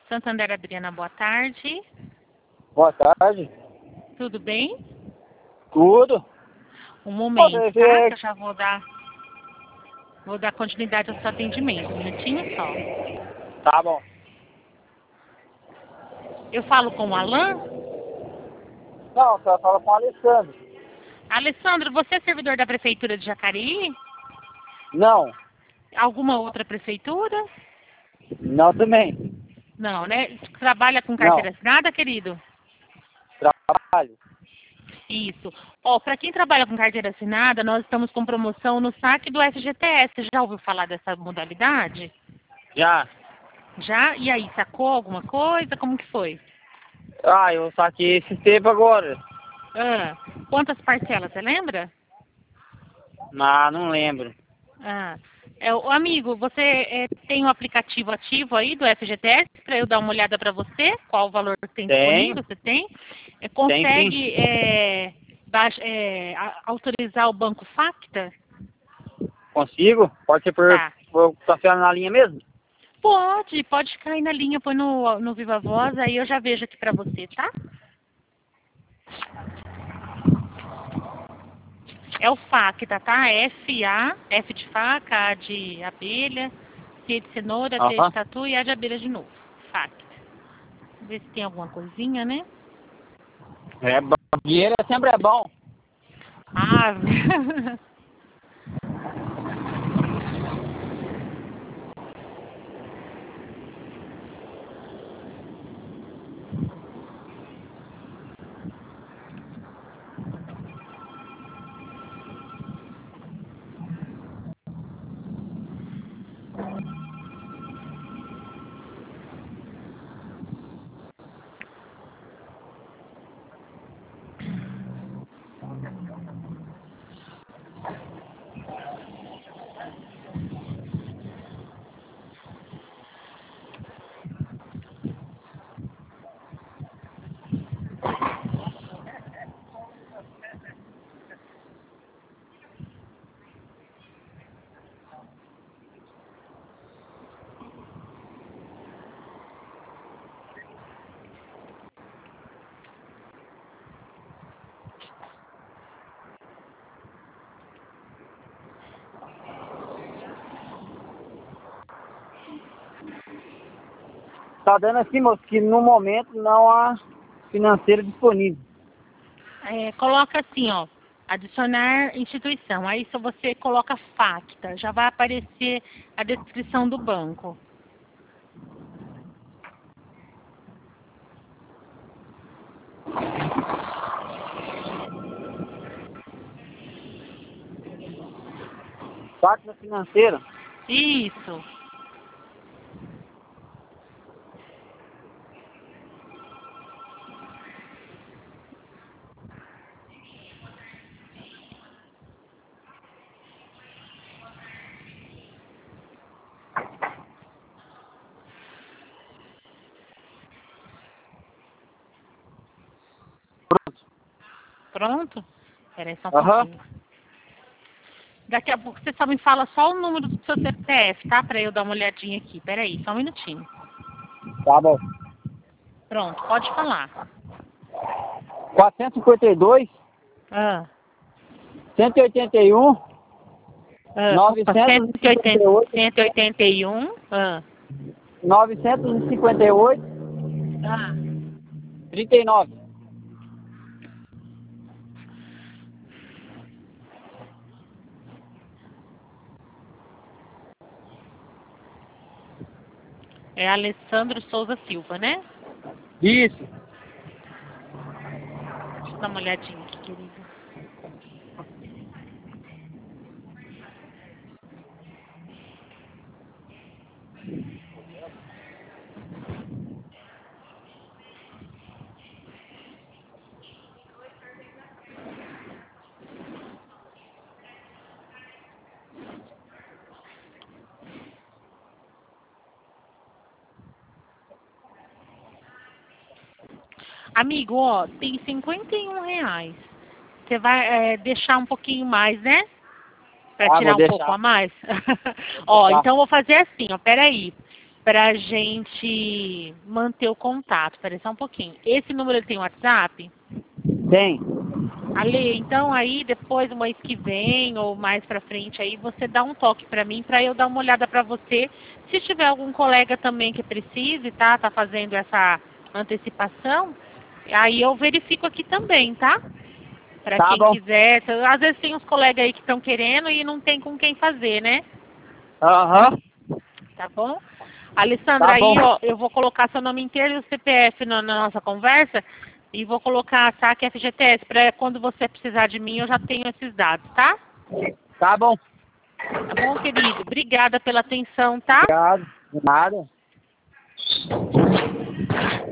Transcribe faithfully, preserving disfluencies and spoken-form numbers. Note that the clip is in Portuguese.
Santander Adriana, boa tarde. Boa tarde. Tudo bem? Tudo. Um momento, Pode tá? ver. Que eu já vou dar, vou dar continuidade ao seu atendimento. Um minutinho só. Tá bom. Eu falo com o Alain? Não, só fala com o Alessandro. Alessandro, você é servidor da Prefeitura de Jacareí? Não. Alguma outra prefeitura? Não também. Não, né? Trabalha com Não. carteira assinada, querido? Trabalho. Isso. Ó, para quem trabalha com carteira assinada, nós estamos com promoção no saque do F G T S. Já ouviu falar dessa modalidade? Já. Já? E aí, sacou alguma coisa? Como que foi? Ah, eu saquei esse tempo agora. Ah, quantas parcelas, você lembra? Ah, não lembro. Ah, é, o amigo, você é, tem o um aplicativo ativo aí do F G T S para eu dar uma olhada para você? Qual o valor que tem Tem. disponível? Você tem? É, Tem, consegue sim. é, baixa- é, a- autorizar o Banco Facta? Consigo? Pode ser por, Tá. por passar na linha mesmo? Pode, pode cair na linha, põe no, no Viva Voz, aí eu já vejo aqui para você, tá? É o Facta, tá? F A, F de faca, A de abelha, C de cenoura, T Aham. de tatu e A de abelha de novo. Facta. Ver se tem alguma coisinha, né? É bom. Dinheiro é sempre é bom. Ah, Tá dando assim, moço, que no momento não há financeiro disponível. é, coloca assim, ó, adicionar instituição. Aí se você coloca Facta, já vai aparecer a descrição do banco. Máquina financeira. Isso. Pronto. Pronto? Peraí só um Aham. pouquinho. Daqui a pouco você só me fala só o número do seu C P F, tá? Pra eu dar uma olhadinha aqui. Peraí, só um minutinho. Tá bom. Pronto, pode falar. quatrocentos e cinquenta e dois, Ah, cento e oitenta e um, ah, opa, novecentos e cinquenta e oito, cento e oitenta e um. Ah, novecentos e cinquenta e oito, ah. trinta e nove. É Alessandro Souza Silva, né? Isso. Deixa eu dar uma olhadinha aqui, querido. Amigo, ó, tem cinquenta e um reais. Você vai é, deixar um pouquinho mais, né? Pra Ah, tirar vou um deixar. pouco a mais? Vou Ó, deixar. então eu vou fazer assim, ó, peraí. pra gente manter o contato. Espera só um pouquinho. Esse número ele tem WhatsApp? Tem. Ale, então aí depois, o mês que vem ou mais pra frente aí, você dá um toque pra mim, pra eu dar uma olhada pra você. Se tiver algum colega também que precise, tá? Tá fazendo essa antecipação, aí eu verifico aqui também, tá? Pra Tá quem bom. quiser. Às vezes tem uns colegas aí que estão querendo e não tem com quem fazer, né? Aham. Tá bom? Alessandra, Tá aí bom. ó, eu vou colocar seu nome inteiro e o C P F na, na nossa conversa e vou colocar S A C F G T S para quando você precisar de mim eu já tenho esses dados, tá? Tá bom. Tá bom, querido? Obrigada pela atenção, tá? Obrigado. De nada.